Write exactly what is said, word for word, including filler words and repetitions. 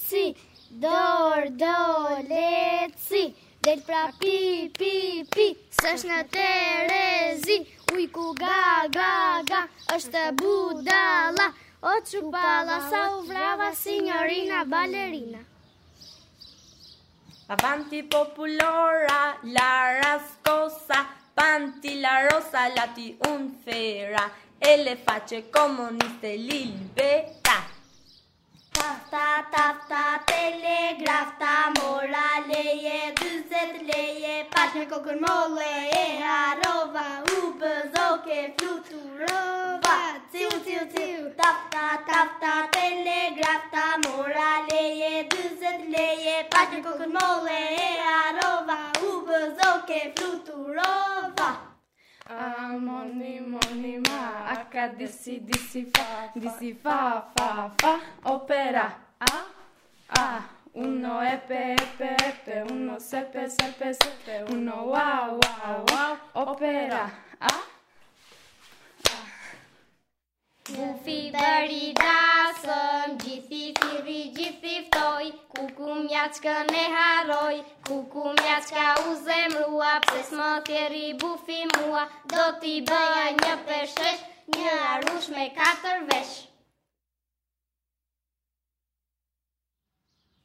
ci, dor, do, leci, del pra pi, pi, pi, s'esh në Terezi, ujku ga, ga, ga, është budala, o çupalla, sa u vrava signorina ballerina. Avanti popolora, la rascosa, panti la rosa, lati un fera, e le facce comuniste libera. Tafta, tafta, telegrafta, mora leje, dyzet leje, pash me kokën molle, e harova, u bëzoke, fluturova, ciu, ciu, ciu. Tafta, tafta, telegrafta, mora leje, dyzet leje, pash me kokën molle, e harova, u bëzoke, fluturova. Ah, moni, moni, ma, acca, disi, disi, fa, disi, fa, fa, fa, opera, ah, ah, uno, epe, epe, epe, uno, sepe, sepe, sepe, uno, wow, wow, wow, opera, ah, ah. Bufi bëri dasëm, gjithi thiri, gjithi ftoj, kuku mjaçkën e haroj, kuku mjaçka u zemrua, pse s'më thjeri bufi mua, do t'i bëja një peshesh, një arush me katër vesh.